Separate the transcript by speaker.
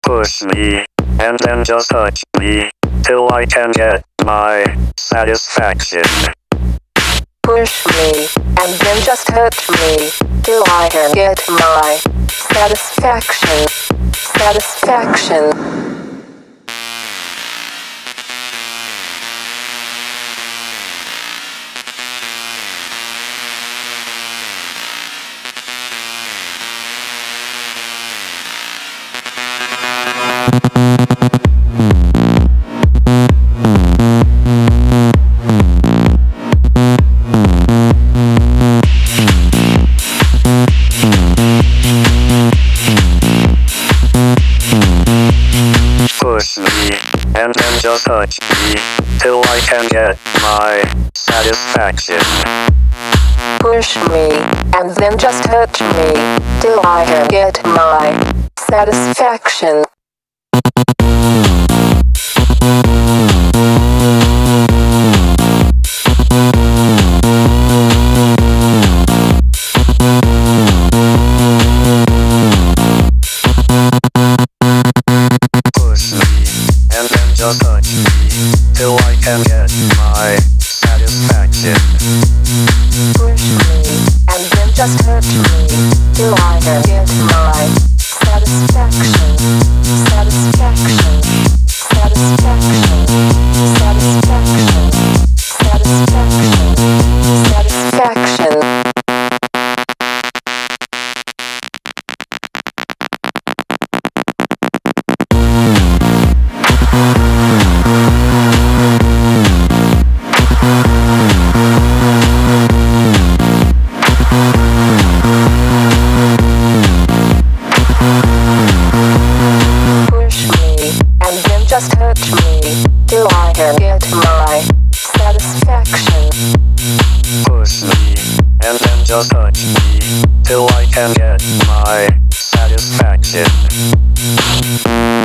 Speaker 1: Push me, and then just touch me, till I can get my satisfaction.
Speaker 2: Push me, and then just touch me, till I can get my satisfaction. Satisfaction.
Speaker 1: Push me, and then just touch me, till I can get my satisfaction.
Speaker 2: Push me, and then just touch me, till I can get my satisfaction.
Speaker 1: Just touch me, till I can get my satisfaction.
Speaker 2: Push me, and then just touch me, till I can get my satisfaction. Satisfaction. Satisfaction. Satisfaction. Satisfaction. Satisfaction. Just touch me, till I can get my satisfaction.
Speaker 1: Push me, and then just touch me, till I can get my satisfaction.